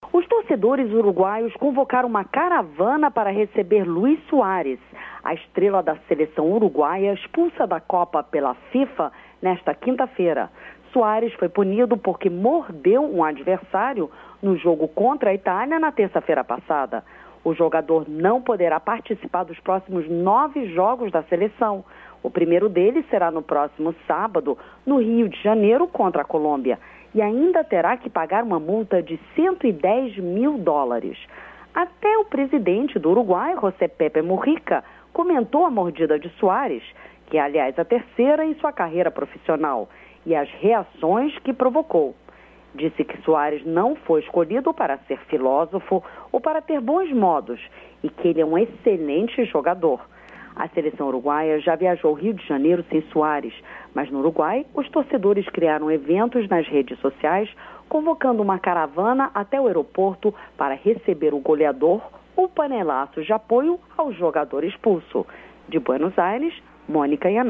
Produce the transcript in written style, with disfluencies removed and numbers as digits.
Os torcedores uruguaios convocaram uma caravana para receber Luis Suárez, a estrela da seleção uruguaia expulsa da Copa pela FIFA nesta quinta-feira. Suárez foi punido porque mordeu um adversário no jogo contra a Itália na terça-feira passada. O jogador não poderá participar dos próximos 9 jogos da seleção. O primeiro deles será no próximo sábado, no Rio de Janeiro, contra a Colômbia. E ainda terá que pagar uma multa de $110 mil. Até o presidente do Uruguai, José Pepe Mujica, comentou a mordida de Suárez, que é, aliás, a terceira em sua carreira profissional, e as reações que provocou. Disse que Suárez não foi escolhido para ser filósofo ou para ter bons modos e que ele é um excelente jogador. A seleção uruguaia já viajou ao Rio de Janeiro sem Suárez, mas no Uruguai, os torcedores criaram eventos nas redes sociais, convocando uma caravana até o aeroporto para receber o goleador ou panelaços de apoio ao jogador expulso. De Buenos Aires, Mônica Iannone.